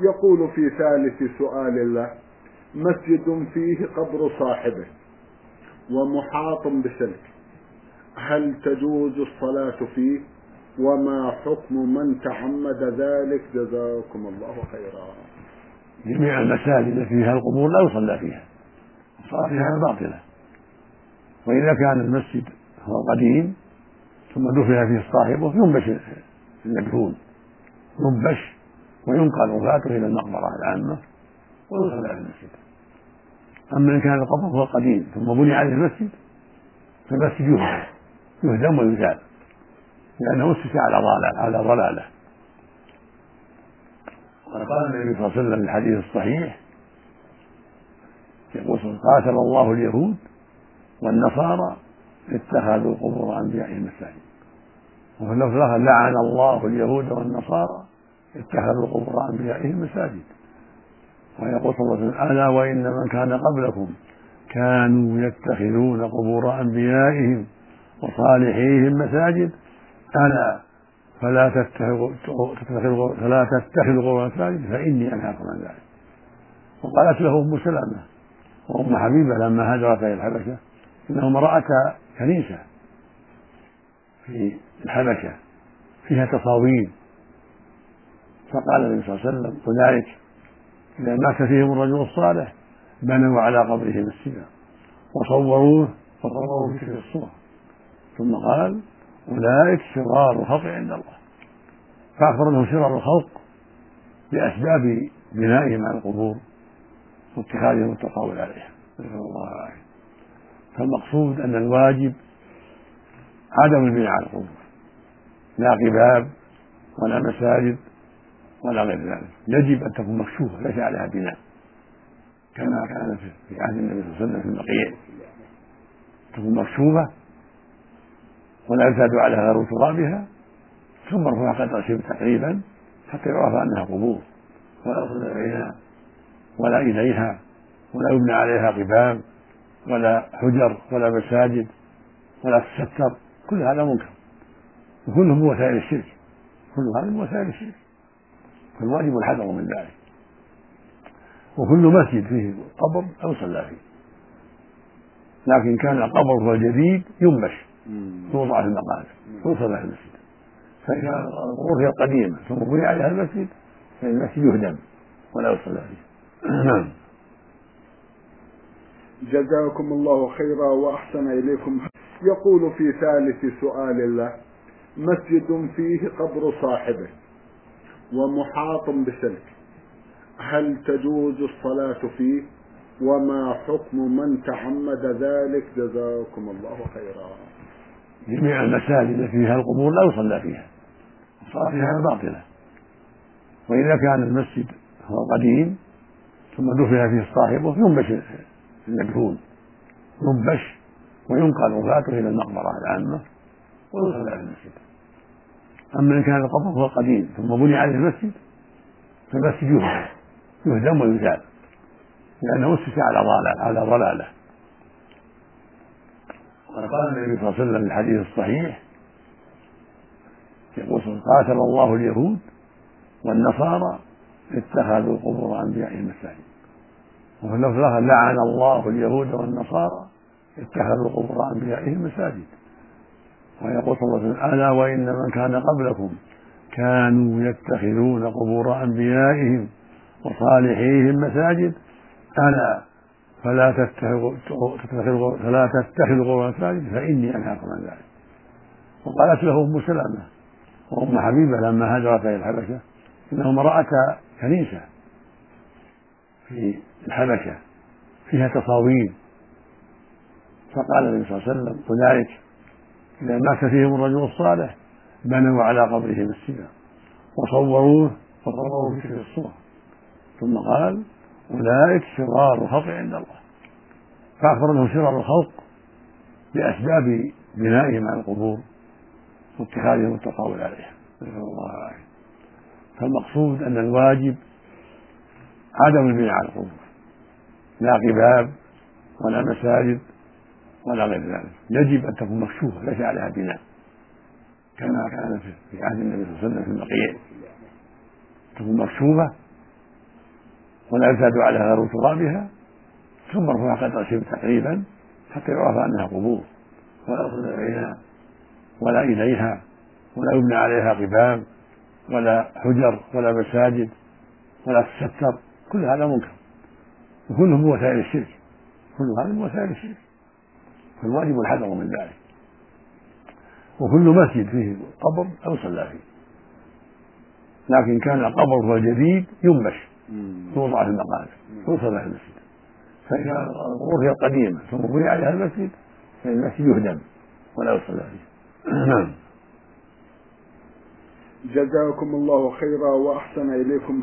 يقول في ثالث سؤال له: مسجد فيه قبر صاحبه ومحاط بسلك، هل تجوز الصلاة فيه؟ وما حكم من تعمد ذلك؟ جزاكم الله خيرا. جميع المساجد فيها القبور لا يصلى فيها، الصلاة فيها باطلة. وإذا كان المسجد هو قديم ثم دفن فيه صاحبه ينبش المدفون، ينبش وينقل وفاته إلى المقبرة العامة ويصلى في المسجد. أما إن كان القبر هو قديم ثم بني عليه المسجد فالمسجد يهدم ويزال، لأنه أسس على ضلالة. وقال النبي صلى الله عليه وسلم في الحديث الصحيح يقول: قاتل الله اليهود والنصارى اتخذوا قبور أنبيائهم مساجد. وفي اللفظ الآخر: لعن الله اليهود والنصارى اتخذوا قبور أنبيائهم مساجد. ويقول صلى الله عليه وسلم: ألا وإن من كان قبلكم كانوا يتخذون قبور أنبيائهم وصالحيهم مساجد، ألا فلا تتخذوا قبور مساجد فإني أنهاكم عن ذلك. وقالت له أم سلمة وأم حبيبة لما هاجرتا إلى الحبشة إنهما رأتا كنيسة في الحبشة فيها تصاوير، فقال النبي صلى الله عليه وسلم: أولئك إذا مات فيهم الرجل الصالح بنوا على قبره مسجدا وصوروه وصوروه في الصور، ثم قال: أولئك شرار الخلق عند الله. فأخبر أنهم شرار الخلق بأسباب بنائهم على القبور واتخاذهم التطاول عليها، نسأل الله العافية. فالمقصود أن الواجب عدم البناء على القبور، لا قباب ولا مساجد ولا غير ذلك، يجب أن تكون مكشوفة ليس عليها بناء، كما كان في عهد النبي صلى الله عليه وسلم في البقيع، تكون مكشوفة ولا يزاد عليها غير ترابها، ثم مرفوعة قدر شبر تقريبا حتى يعرف أنها قبور، ولا يصل بينها ولا إليها ولا يبنى عليها قباب ولا حجر ولا مساجد ولا تستر. كل هذا منكر وكله من وسائل الشرك، كل هذا من وسائل الشرك، فالواجب الحذر من ذلك. وكل مسجد فيه قبر لا يصلى فيه، لكن كان القبر هو الجديد ينبش يوضع في المقابر ويصلى في المسجد. فإذا القبور هي القديمة ثم بني عليها المسجد فإن المسجد يهدم ولا يصلى فيه. جزاكم الله خيرا وأحسن إليكم. يقول في ثالث سؤال له: مسجد فيه قبر صاحبه ومحاط بسلك، هل تجوز الصلاة فيه؟ وما حكم من تعمد ذلك؟ جزاكم الله خيرا. جميع المساجد فيها القبور لا يصلى فيها، الصلاة فيها باطلة. وإذا كان المسجد هو قديم ثم دفن فيه صاحبه ينبش المدفون، ينبش وينقل وفاته إلى المقبرة العامة ويصلى في المسجد. أما إن كان القبر هو قديم ثم بني عليه المسجد فالمسجد يهدم ويزال، لأنه أسس على ضلالة. وقال النبي صلى الله عليه وسلم في الحديث الصحيح يقول: قاتل الله اليهود والنصارى اتخذوا قبور أنبيائهم مساجد. وفي اللفظ الآخر: لعن الله اليهود والنصارى اتخذوا قبور أنبيائهم مساجد. ويقول صلى الله عليه وسلم: ألا وإن من كان قبلكم كانوا يتخذون قبور أنبيائهم وصالحيهم مساجد، ألا فلا تتخذوا قبور مساجد فإني أنهاكم عن ذلك. وقالت له أم سلمة وأم حبيبة لما هاجرتا إلى الحبشة إنهما رأتا كنيسة في الحبشة فيها تصاوير، فقال النبي صلى الله عليه وسلم: أولئك إذا مات فيهم الرجل الصالح بنوا على قبره مسجدا وصوروه في الصور، ثم قال: أولئك شرار الخلق عند الله. فأخبر أنهم شرار الخلق بأسباب بنائهم على القبور واتخاذهم التطاول عليها، نسأل الله العافية. فالمقصود أن الواجب عدم البناء على القبور، لا قباب ولا مساجد ولا غير ذلك، يجب أن تكون مكشوفة ليس عليها بناء، كما كان في عهد النبي صلى الله عليه وسلم في البقيع، تكون مكشوفة ولا يزاد على غير ترابها، ثم ارفع قدر شبر تقريبا حتى يعرف أنها قبور، ولا يصل إليها ولا إليها، ولا يبنى عليها قباب ولا حجر ولا مساجد ولا تستر. كل هذا منكر، وكله من وسائل الشرك، كل هذا من وسائل الشرك، فالواجب الحذر من ذلك. وكل مسجد فيه قبر أو صلى فيه، لكن كان القبر هو الجديد ينبش يوضع في المقابر يوصل في المسجد. فإذا القبور هي القديمة ثم بني عليها المسجد فإن المسجد يهدم ولا يصلى فيه. جزاكم الله خيرا وأحسن إليكم.